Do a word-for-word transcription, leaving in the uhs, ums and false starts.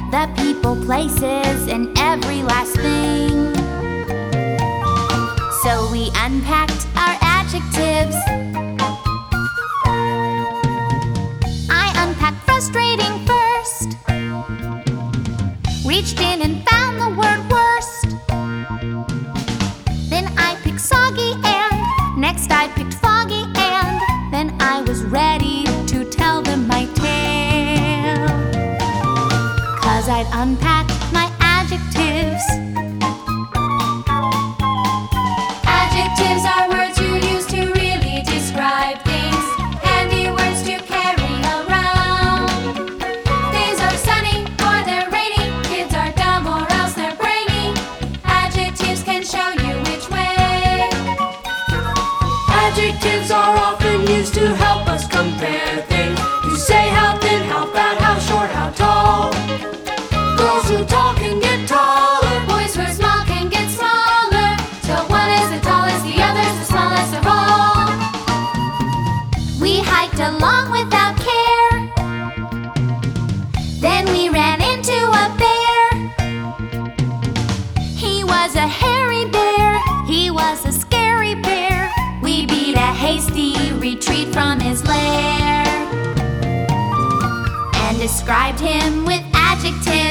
the people, places, and every last thing. So we unpacked our adjectives. I unpacked frustrating first, reached in and found the word worst. Then I picked soggy, and next I picked foggy, and then I was ready to tell them my tale. 'Cause I'd unpacked my adjectives. Adjectives are words you use to really describe things, handy words to carry around. Days are sunny or they're rainy, kids are dumb or else they're brainy. Adjectives can show you which way. Adjectives are often used to help us compare things. You say how thin, how fat, how short, how tall. Girls who talk can get taller. Boys who are small can get smaller, till one is the tallest, the other's the smallest of all. We hiked along without care. Then we ran into a bear. He was a hairy bear, he was a scary bear. We beat a hasty retreat from his lair and described him with adjectives.